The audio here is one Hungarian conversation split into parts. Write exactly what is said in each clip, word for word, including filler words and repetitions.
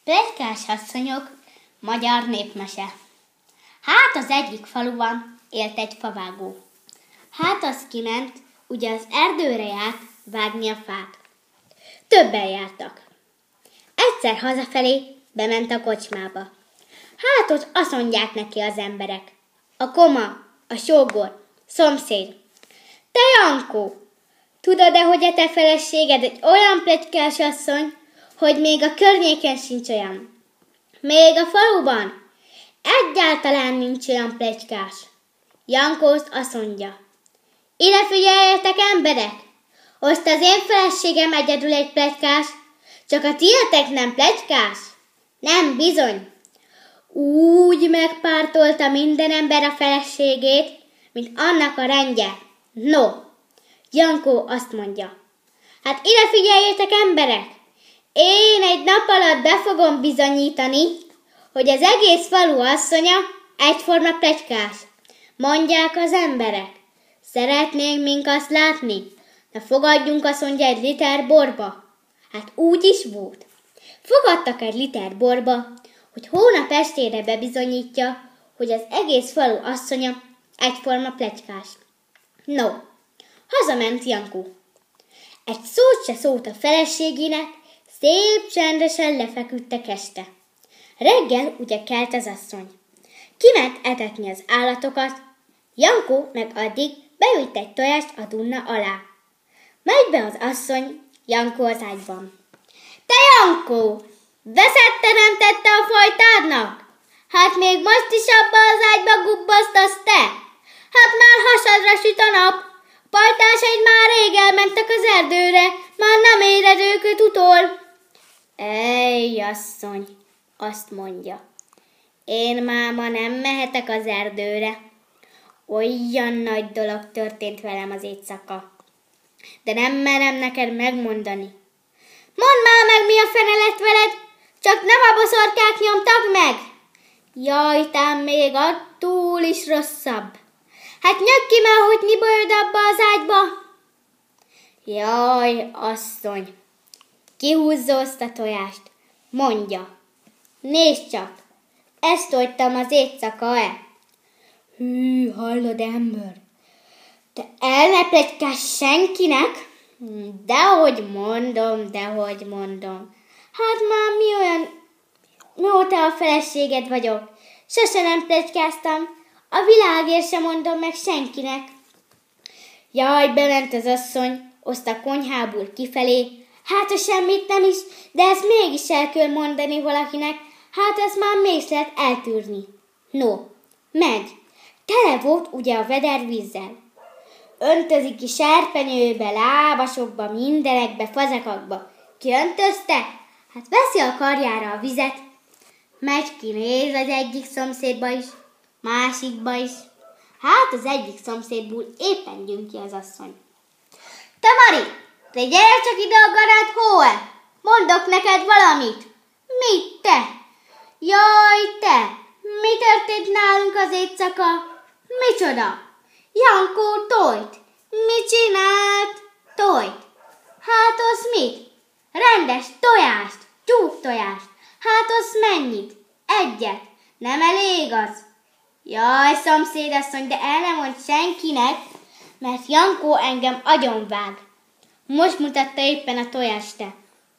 Pletykás asszonyok, magyar népmese. Hát az egyik faluban élt egy favágó. Hát az kiment, ugye az erdőre járt vágni a fát. Többen jártak. Egyszer hazafelé bement a kocsmába. Hát ott azt mondják neki az emberek. A koma, a sógor, szomszéd. Te Jankó, tudod-e, hogy a te feleséged egy olyan pletykás asszony, hogy még a környéken sincs olyan. Még a faluban egyáltalán nincs olyan pletykás. Jankó azt mondja. Ide figyeljetek, emberek! Azt az én feleségem egyedül egy pletykás, csak a tietek nem pletykás? Nem, bizony. Úgy megpártolta minden ember a feleségét, mint annak a rendje. No, Jankó azt mondja. Hát ide figyeljetek, emberek! Én egy nap alatt be fogom bizonyítani, hogy az egész falu asszonya egyforma pletykás. Mondják az emberek. Szeretnénk mink azt látni, de fogadjunk, azt mondja, egy liter borba. Hát úgy is volt. Fogadtak egy liter borba, hogy hónap estére bebizonyítja, hogy az egész falu asszonya egyforma pletykás. No, hazament Jankó. Egy szót se szólt a feleségének, szép csendesen lefeküdtek este. Reggel ugye kelt az asszony. Kiment etetni az állatokat, Jankó meg addig beült egy tojást a dunna alá. Megy be az asszony, Jankó az ágyban. Te Jankó, veszed teremtette a fajtádnak? Hát még most is abba az ágyba gubbasztasz te? Hát már hasadra süt a nap. Pajtásaid már rég elmentek az erdőre, már nem éred őket utol. Ej, asszony, azt mondja. Én máma nem mehetek az erdőre. Olyan nagy dolog történt velem az éjszaka. De nem merem neked megmondani. Mondd már meg, mi a fene lett veled, csak nem a boszorkák nyomtak meg. Jaj, tám még attól is rosszabb. Hát nyögd ki már, hogy mi bajod abba az ágyba. Jaj, asszony, kihúzza azt a tojást. Mondja, nézd csak, ezt tojtam az éjszaka-e? Hű, hallod, ember? Te el ne pletykálsz senkinek? Dehogy mondom, dehogy mondom. Hát már mi olyan, mióta a feleséged vagyok, sose nem pletykáztam, a világért sem mondom meg senkinek. Jaj, bement az asszony, azt a konyhából kifelé, hát a semmit nem is, de ezt mégis el kell mondani valakinek, hát ezt már mész lehet eltűrni. No, megy. Tele volt ugye a veder vízzel. Öntözik ki serpenyőbe, lábasokba, mindenekbe, fazekakba. Ki öntözte? Hát veszi a karjára a vizet. Megy ki, néz az egyik szomszédba is, másikba is. Hát az egyik szomszédból éppen jön ki az asszony. Te Mari, te gyere csak ide a garát hóe, mondok neked valamit. Mit te? Jaj, te, mi történt nálunk az éjszaka? Micsoda? Jankó tojt. Mit csinált? Tojt. Hát az mit? Rendes tojást, tyúk tojást. Hát az mennyit? Egyet. Nem elég az? Jaj, szomszédasszony, de el nem mond senkinek, mert Jankó engem agyonvág. Most mutatta éppen a tojást te.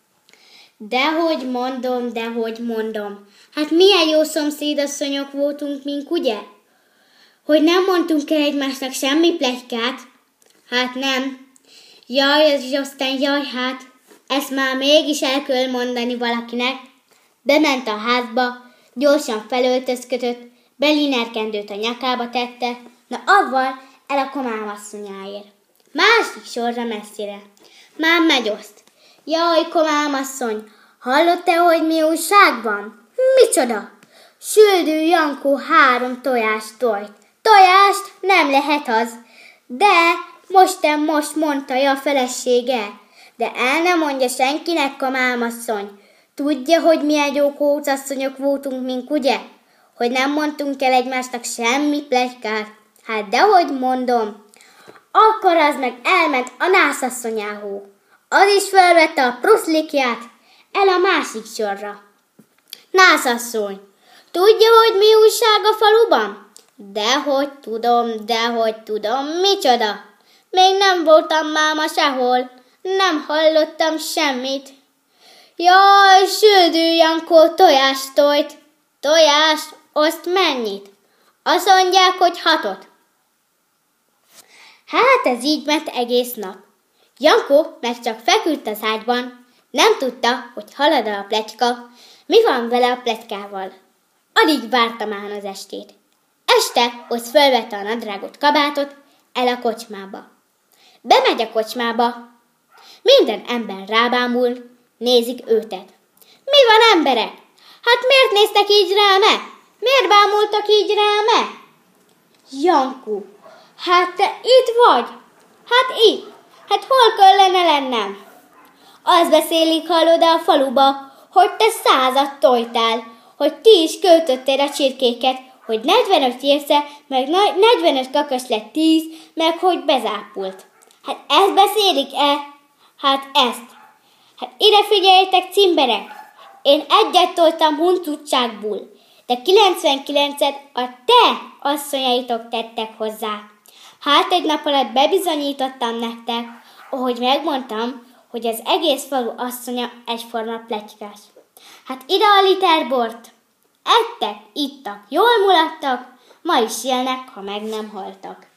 Dehogy mondom, dehogy mondom. Hát milyen jó szomszédasszonyok voltunk mink, ugye? Hogy nem mondtunk el egymásnak semmi pletykát? Hát nem. Jaj, ez is aztán jaj, hát. Ezt már mégis el kell mondani valakinek. Bement a házba, gyorsan felöltözködött, belinerkendőt a nyakába tette, na avval el a komámasszonyáért. Másik sorra messzire. Már megy oszt. Jaj, komámasszony, hallott te, hogy mi újság van? Micsoda? Süldő Jankó három tojást tojt. Tojást nem lehet az, de mosten most mondta a felesége. De el nem mondja senkinek, kamámasszony. Tudja, hogy milyen jó kócasszonyok voltunk mink, ugye? Hogy nem mondtunk el egymásnak semmi pletykát. Hát dehogy mondom. Akkor az meg elment a nászasszonyához. Az is felvette a pruszlikját el a másik sorra. Nászasszony, tudja, hogy mi újság a faluban? Dehogy tudom, dehogy tudom, micsoda? Még nem voltam máma sehol, nem hallottam semmit. Jaj, Süldő Jankó tojást tojt. Tojást, azt mennyit? Azt mondják, hogy hatot. Hát ez így ment egész nap. Jankó meg csak feküdt az ágyban, nem tudta, hogy halad a pletyka, mi van vele a pletykával. Alig várta már az estét. Este ott fölvette a nadrágot, kabátot, el a kocsmába. Bemegy a kocsmába. Minden ember rábámul, nézik őtet. Mi van, emberek? Hát miért néztek így rám-e? Miért bámultak így rám-e? Jankó, hát te itt vagy? Hát itt. Hát hol kellene lennem? Azt beszélik, hallod a faluba, hogy te százat tojtál, hogy ti is költöttél a csirkéket, hogy negyvenöt érsze, meg negyvenöt kakas lett tíz, meg hogy bezápult. Hát ezt beszélik-e? Hát ezt. Hát ide figyeljetek, cimberek! Én egyet toltam huncutságból, de kilencvenkilencet a te asszonyaitok tettek hozzá. Hát egy nap alatt bebizonyítottam nektek, ahogy megmondtam, hogy az egész falu asszonya egyforma pletykás. Hát ide a liter bort! Ettek, ittak, jól mulattak, ma is élnek, ha meg nem haltak.